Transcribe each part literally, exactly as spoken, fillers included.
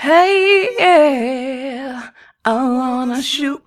Hey, yeah, I wanna shoot.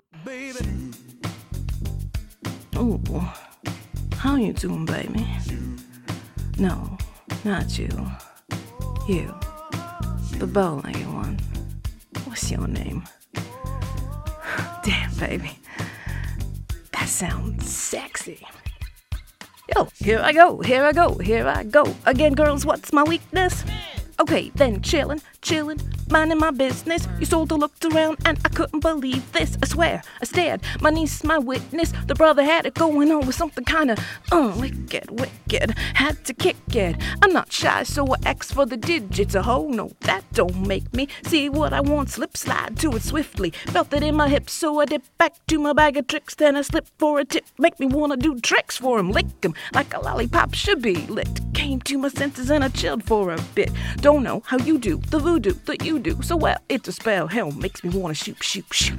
Ooh, how you doing, baby? No, not you. You, the bow-legged one. What's your name? Damn, baby, that sounds sexy. Yo, here I go, here I go, here I go. Again, girls, what's my weakness? Okay, then chillin', chillin', minding my business. You sort of looked around and I couldn't believe this. I swear, I stared, my niece, my witness. The brother had it going on with something kinda, uh, wicked, wicked. Had to kick it. I'm not shy, so I asked for the digits. A ho, no, that don't make me see what I want. Slip, slide to it swiftly. Felt it in my hips, so I dipped back to my bag of tricks. Then I slipped for a tip. Make me wanna do tricks for him. Lick him like a lollipop should be licked. Came to my senses and I chilled for a bit. Don't know how you do the voodoo that you do so well. It's a spell. Hell makes me wanna shoot, shoot, shoot.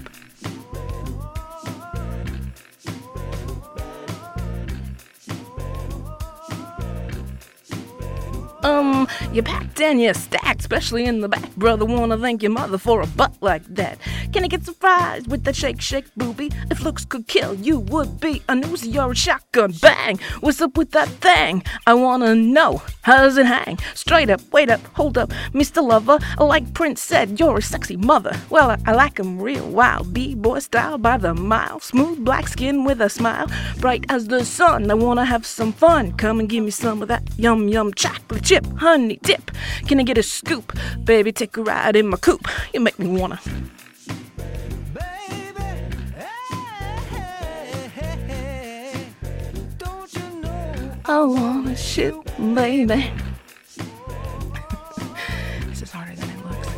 Um, you packed and you stacked, especially in the back. Brother, wanna thank your mother for a butt like that. Can I get some fries with that shake, shake, booby? If looks could kill, you would be a Uzi or a shotgun. Bang! What's up with that thing? I wanna know, how does it hang? Straight up, wait up, hold up, Mister Lover. Like Prince said, you're a sexy mother. Well, I, I like 'em real wild, B-boy style by the mile. Smooth black skin with a smile, bright as the sun. I wanna have some fun. Come and give me some of that yum yum chocolate chip. Honey dip, can I get a scoop? Baby, take a ride in my coupe. You make me wanna. Baby, hey, hey, hey, don't you know I wanna shoot, baby. This is harder than it looks.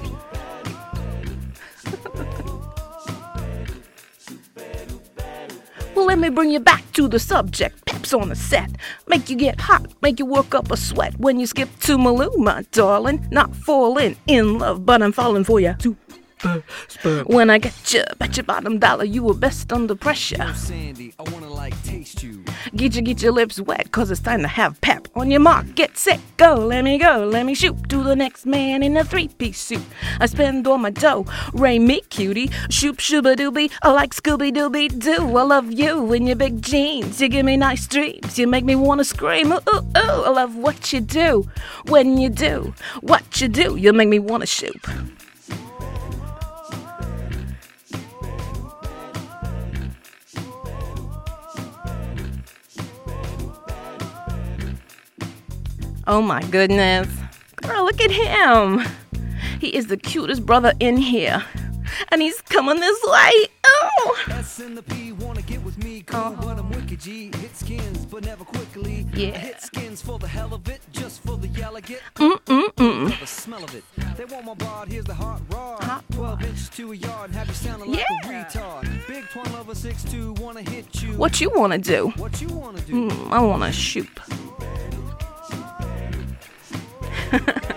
Well, let me bring you back to the subject. Peps on the set. Make you get hot, make you work up a sweat. When you skip to Malou, my darling. Not falling in love, but I'm falling for you. Super sperm. When I get you, bet your bottom dollar you were best under pressure. Sandy, I wanna like taste you. Get you, get your lips wet, cause it's time to have pep. On your mark, get set, go, let me go, let me shoot. To the next man in a three-piece suit. I spend all my dough, ray me cutie. Shoop shooba doobie, I like Scooby Dooby Doo. I love you in your big jeans, you give me nice dreams. You make me wanna scream, ooh, ooh, ooh. I love what you do, when you do, what you do. You make me wanna shoot. Oh my goodness. Girl, look at him. He is the cutest brother in here. And he's coming this way. Oh. S and the P wanna get with me, cool, but I'm wicked G. Hit skins, but never quickly. Yeah. I hit skins for the hell of it, just for the yell I get. Mm-mm-mm. For the smell of it. They want my bod, here's the hot rod. Hot twelve inch to a yard, and have you sounding like Yeah. a retard. Big twin lover six two, wanna hit you. What you wanna do? What you wanna do? Mm, I wanna shoot.